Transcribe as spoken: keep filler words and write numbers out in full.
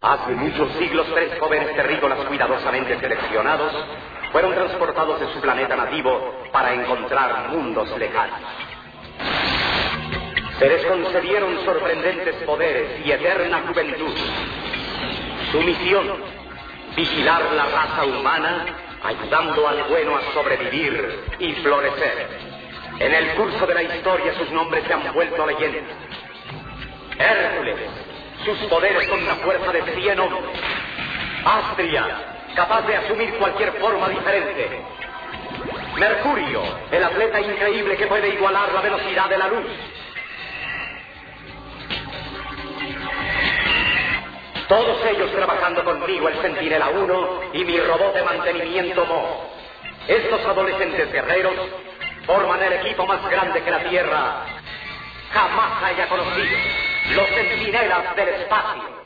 Hace muchos siglos, tres jóvenes terrícolas cuidadosamente seleccionados fueron transportados de su planeta nativo para encontrar mundos lejanos. Se les concedieron sorprendentes poderes y eterna juventud. Su misión, vigilar la raza humana, ayudando al bueno a sobrevivir y florecer. En el curso de la historia sus nombres se han vuelto leyenda. Hércules, sus poderes con una fuerza de cien hombres. Astria, capaz de asumir cualquier forma diferente. Mercurio, el atleta increíble que puede igualar la velocidad de la luz. Todos ellos trabajando conmigo, el Centinela uno y mi robot de mantenimiento Mo. Estos adolescentes guerreros forman el equipo más grande que la Tierra jamás haya conocido. Los Centinelas del espacio.